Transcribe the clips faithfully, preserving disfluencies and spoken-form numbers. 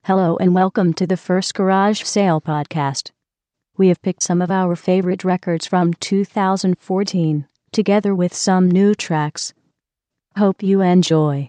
Hello and welcome to the First Garage Sale podcast. We have picked some of our favorite records from two thousand fourteen, together with some new tracks. Hope you enjoy.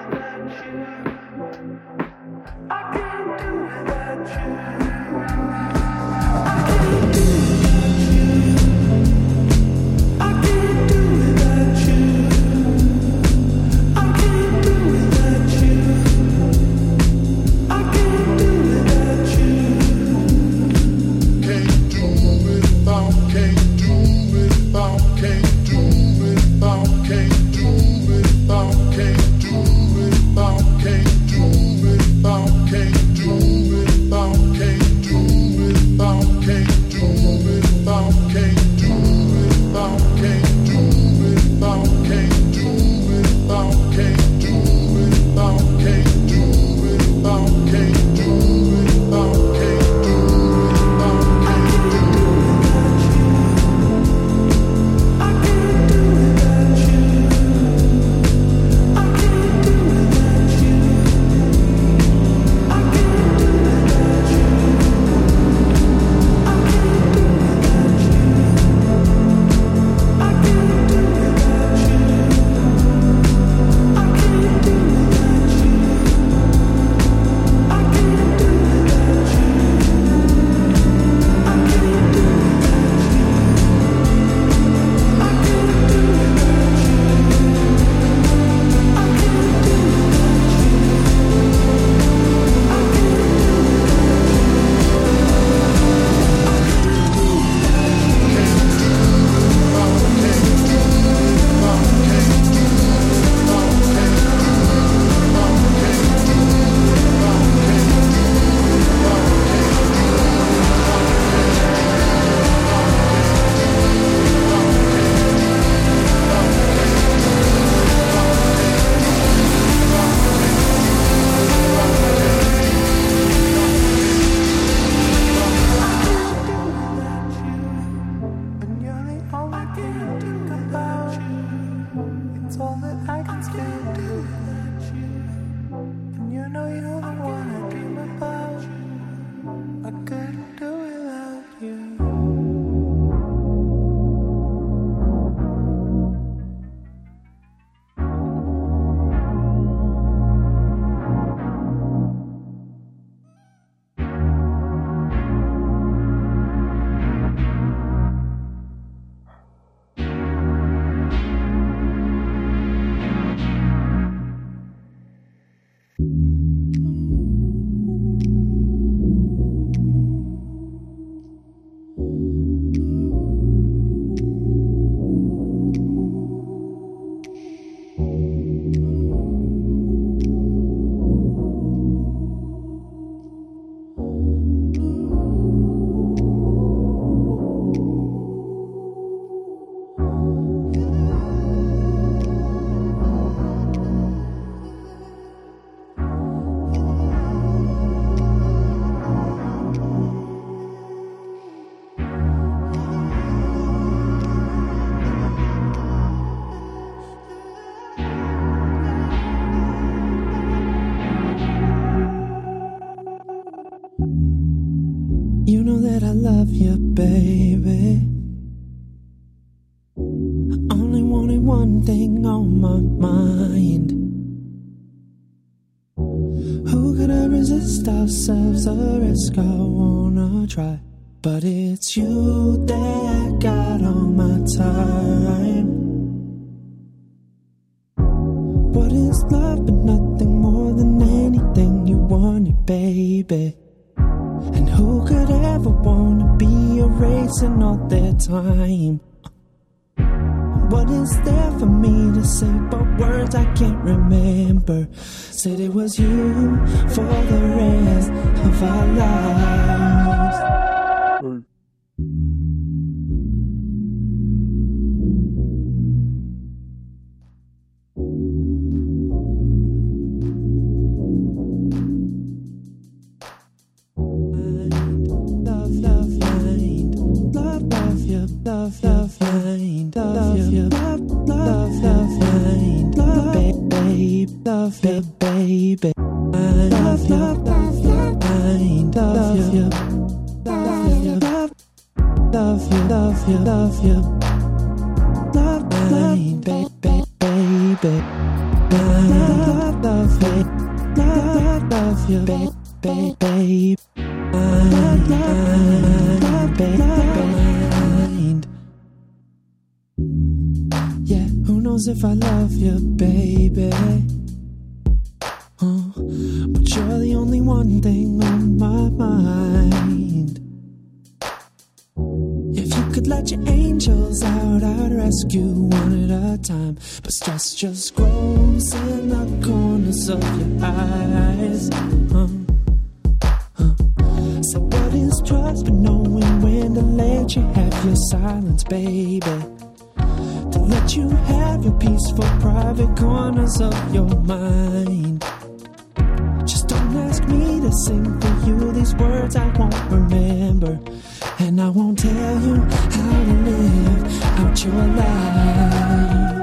I can't do without you. You know that I love you, baby. I only wanted one thing on my mind. Who could I resist ourselves? A risk I wanna try. But it's you that got all my time. What is love but nothing more than anything you wanted, baby? And who could ever wanna be erasing all their time? What is there for me to say but words I can't remember? Said it was you for the rest of our lives. Mm. Love, love, mind. Love, love, you, love, love, mind. Love, you, love, love, love, mind. Love, babe, love, babe, baby. Love, love, love, love, mind. Love, you, love, you, love, love, you, love, you, love, you. Love, mind, babe, babe, baby. Love, love, babe, love, love, you, babe, babe, babe. Love, love, love, babe, mind. Yeah, who knows if I love you, baby? Oh, but you're the only one thing on my mind. If you could let your angels out, I'd rescue one at a time. But stress just grows in the corners of your eyes. uh, uh. So what is trust but knowing when to let you have your silence, baby? To let you have your peaceful private corners of your mind. Just don't ask me to sing for you these words I won't remember. And I won't tell you how to live out your life.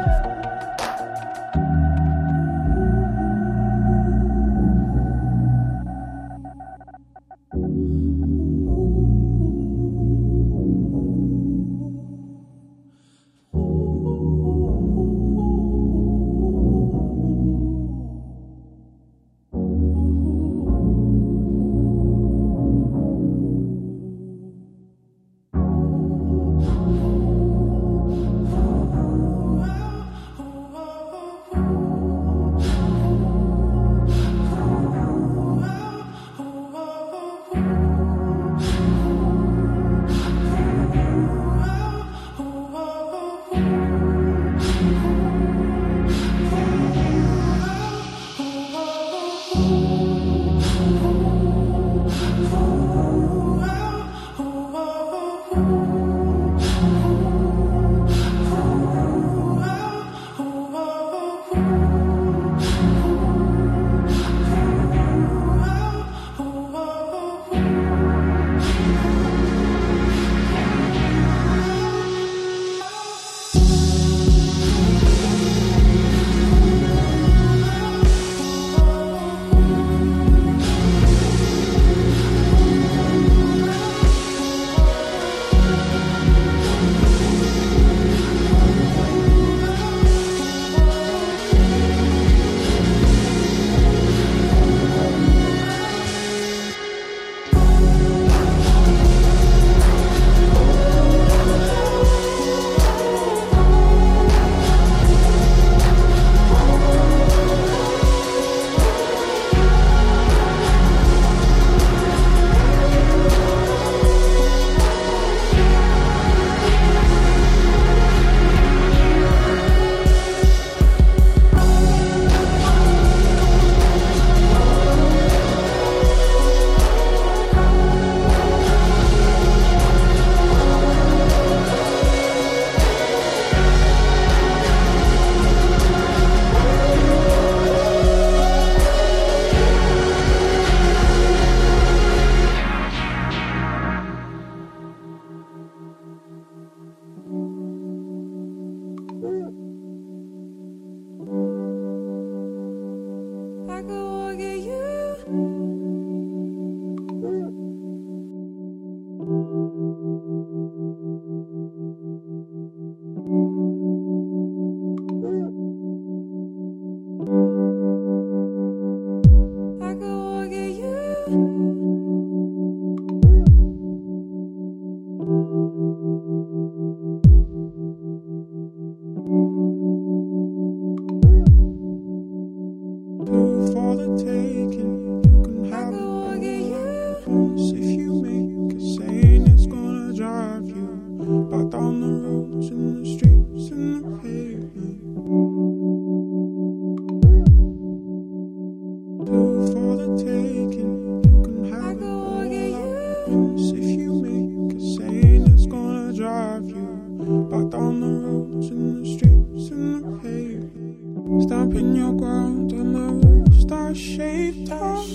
once if you make a saying it's gonna drive you back down the roads and the streets and the pavement. Stamping your ground on the roof, star-shaped house.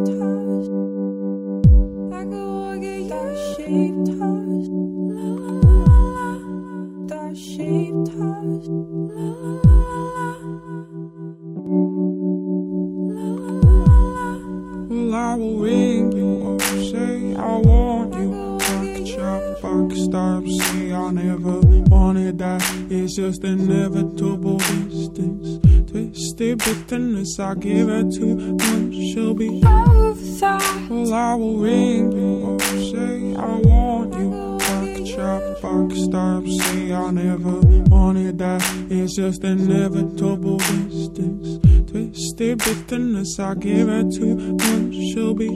I could walk a star-shaped house. La la la la. Star-shaped house. La la la la. Well, I will ring you up, say I want you. Back chop, back stop, say I never wanted that. It's just inevitable distance. Twisted bitterness, I give her too much, she'll be overthought. Well, I will ring you up, say I want you. Back chop, back stop, say I never wanted that. It's just inevitable distance. Twisted bitterness, I give her too much, she'll be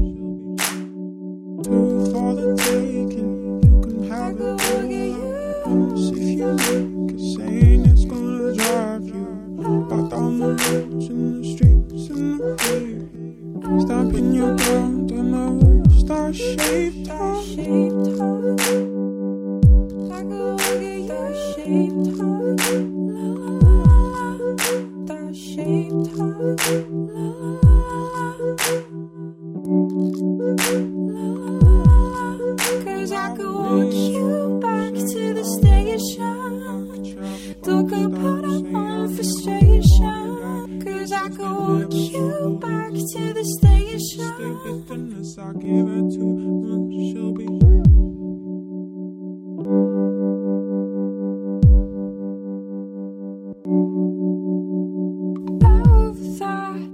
two for the taking. You can have it once if you make a saying it's gonna drive you back down the roads and the streets and the pavement. Stamping your ground on the roof, star-shaped house. I could walk a star-shaped house. La la la. Star-shaped house. La la la. Cause I could walk you back to the station. Talk about our own frustration. Cause I could walk you back to the station. I give her too much, she'll be overthought.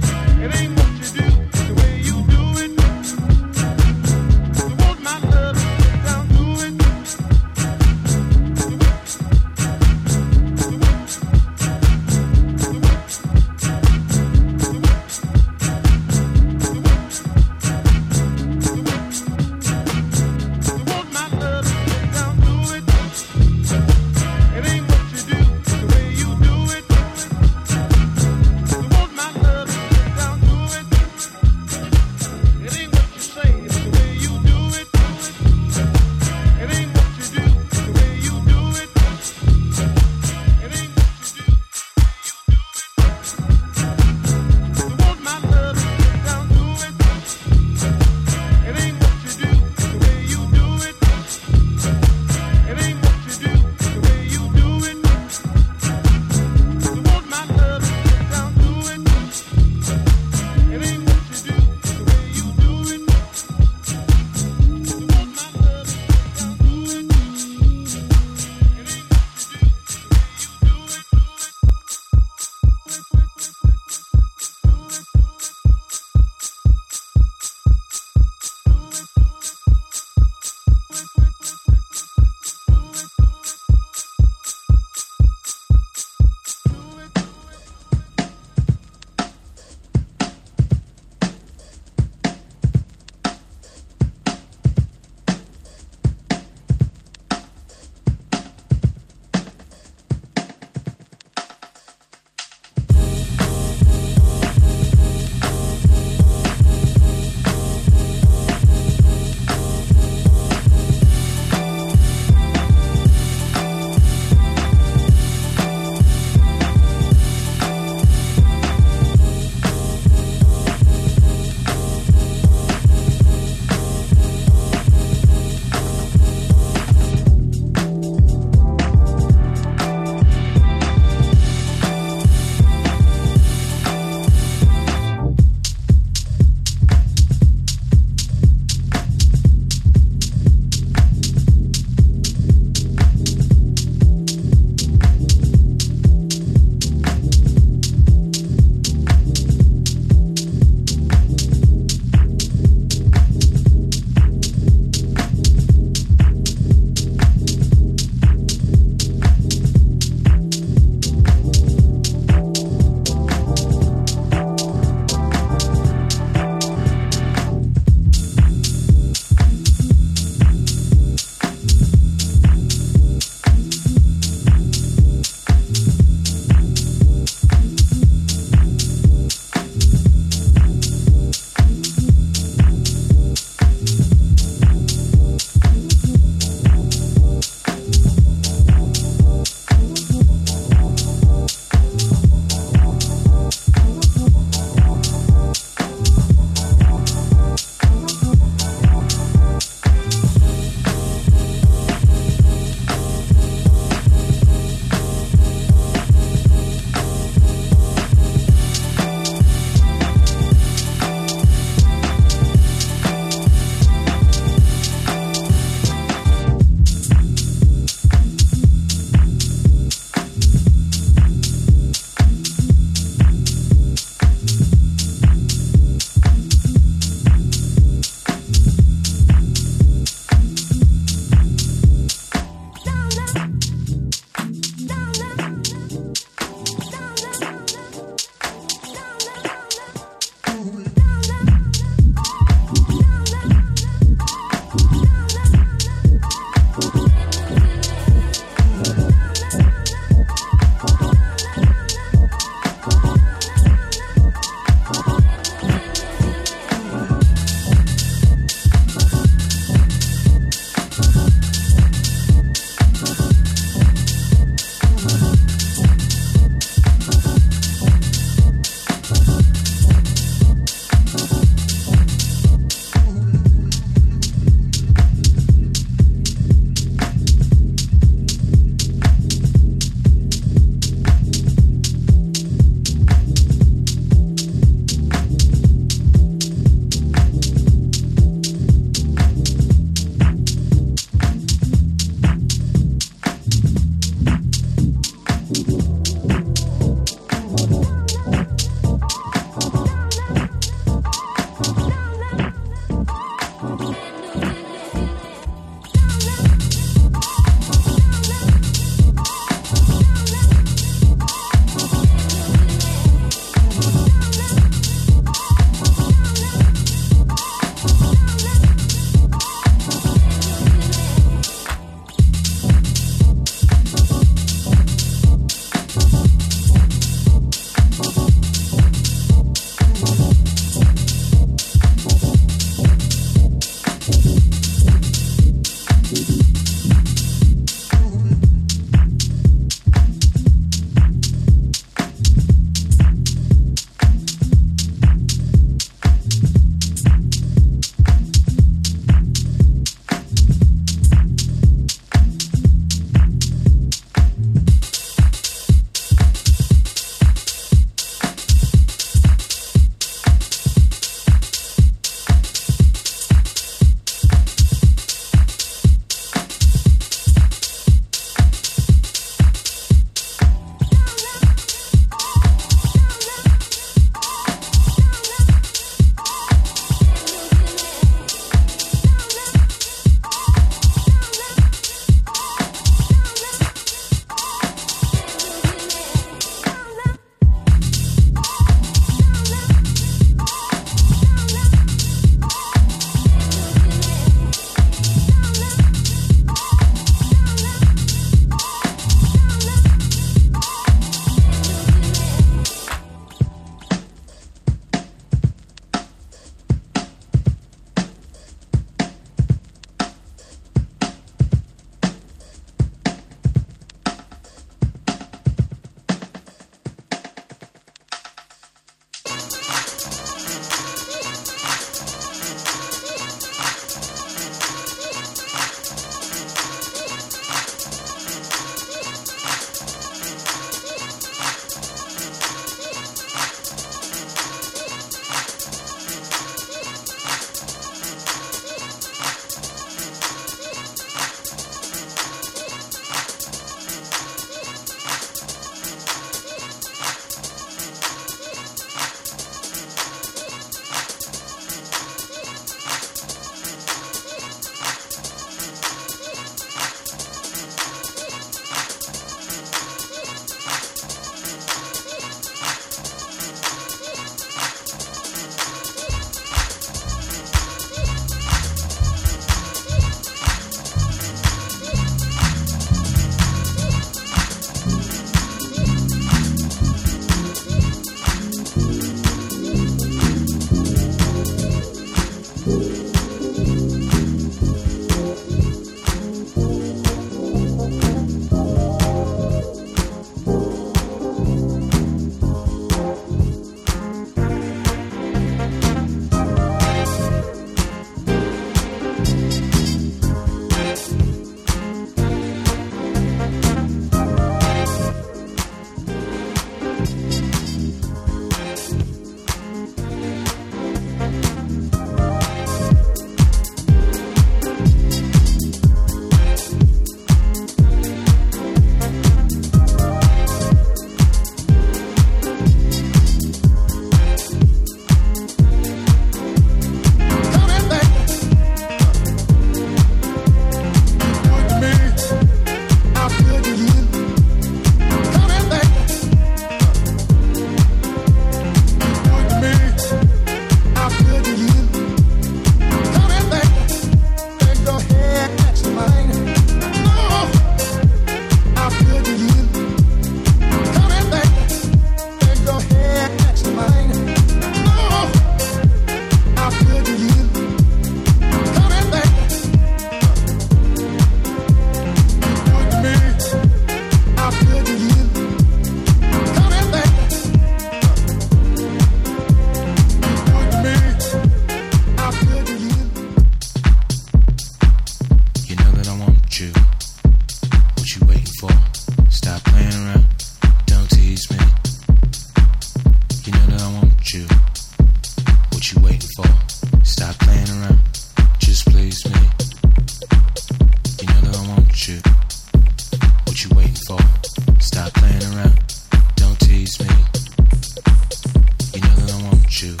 playing around. Don't tease me. You know that I want you. What you waiting for? Stop playing around. Just please me. You know that I want you. What you waiting for? Stop playing around. Don't tease me. You know that I want you.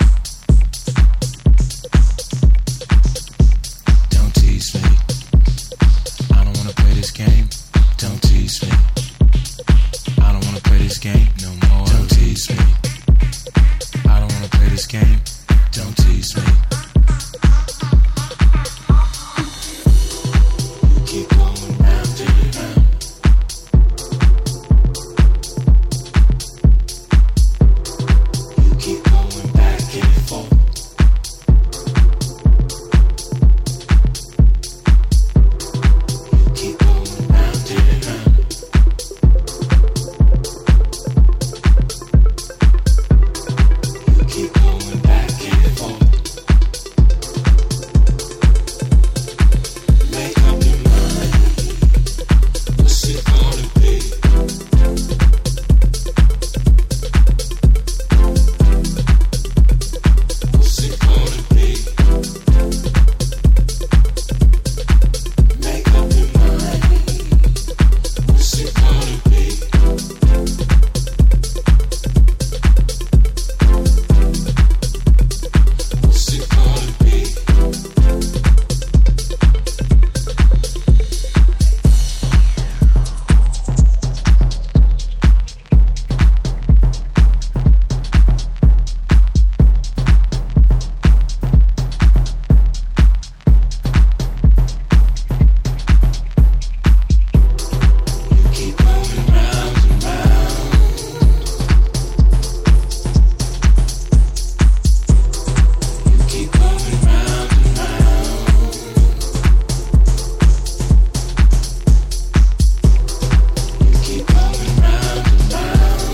Don't tease me. I don't wanna play this game. Don't tease me. I don't wanna play this game no more. Don't tease me. I don't wanna play this game. Don't tease me. You keep going round and round. You keep going back and forth. You keep going round and round. You keep going back and forth. Make up your mind. What's it gonna be? What's it gonna be? Make up your mind. What's it gonna be? What's it gonna be? You keep going round and round. You keep going round and round. You keep going round and round.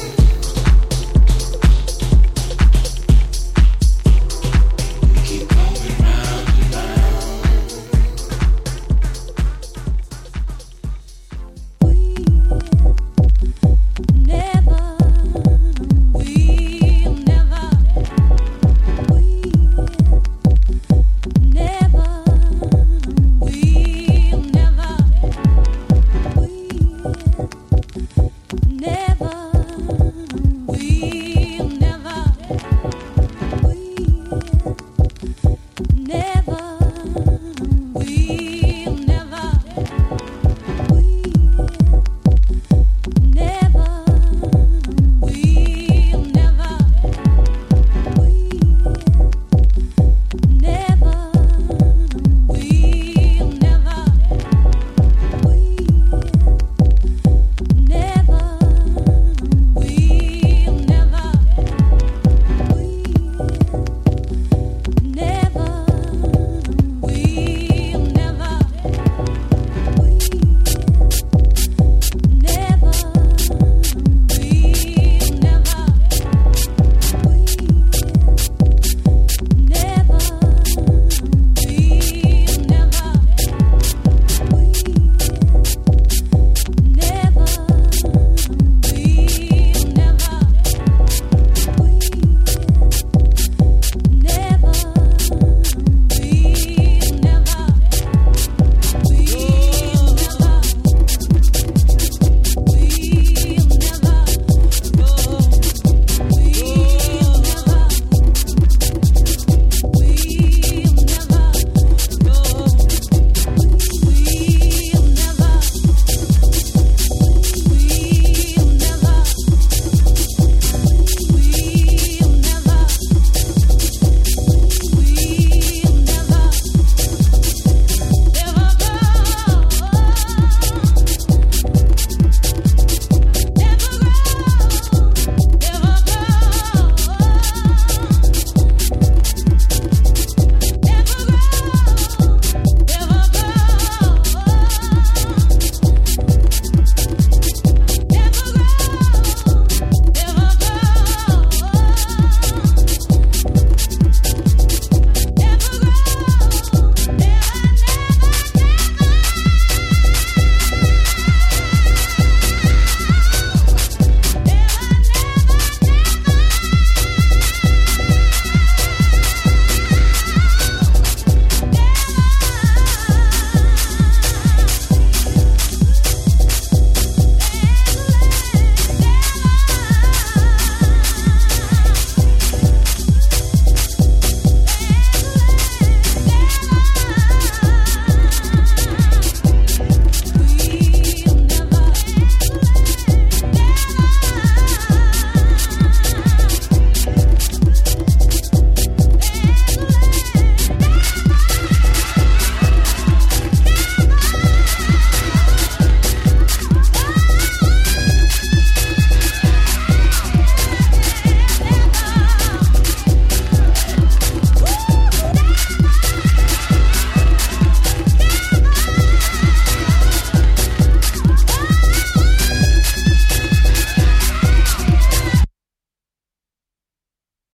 You keep going round and round. Never, we'll never, never, we'll never, never.